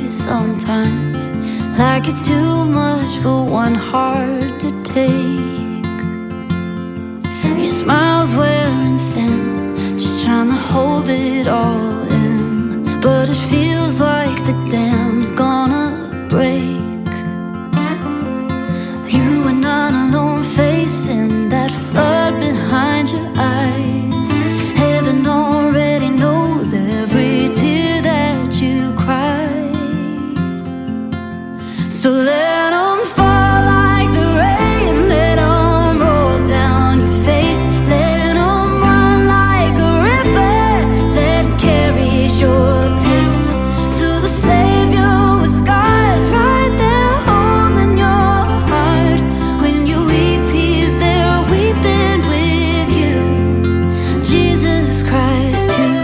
sometimes, like it's too much for one heart to take. Your smile's wearing thin, just trying to hold it all in, but it feels like the dam's gonna break. You are not alone facing that flood behind your eyes. Heaven already knows every tear that you cry. So let them fall like the rain, let them roll down your face, let them run like a river that carries your pain to the Savior with scars right there holding your heart. When you weep, He's there weeping with you, Jesus Christ too.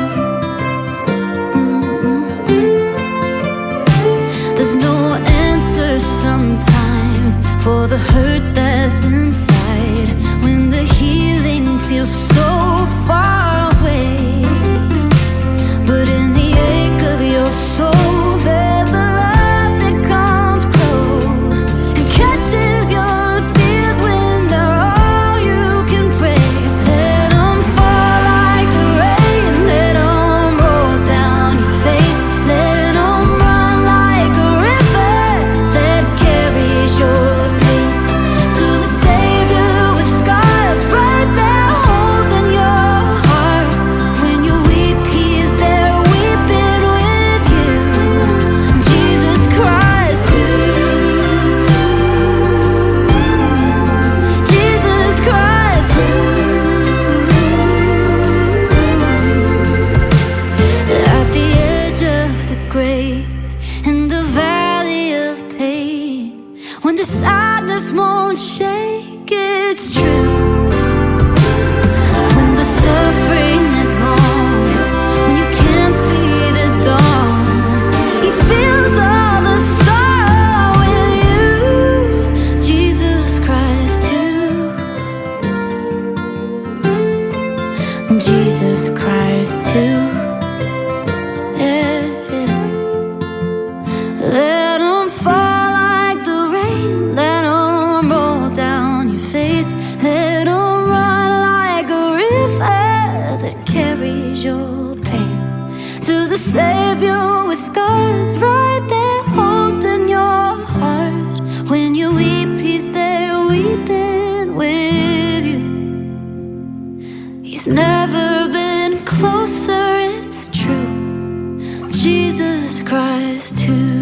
There's no answer sometimes for the hurt that's inside, when the healing feels so far away. But in the ache of your soul, there's a love that comes close and catches your tears when they're all you can pray. Let them fall like the rain, let them roll down your face, let them run like a river that carries your pain to the Savior with scars right there holding your heart. When you weep, He is there weeping with you, Jesus Christ too. Jesus Christ too. At the edge of the grave, in the valley of pain, when the sadness won't shake, it's true. When the suffering is long, when you can't see the dawn, He feels all the sorrow with you, Jesus Christ too. Jesus Christ too. Yeah, yeah. Let them fall like the rain, let them roll down your face, let them run like a river that carries your pain to the Savior with scars right there holding your heart. When you weep, He's there weeping with you. He's never been closer, it's true, Jesus Christ too.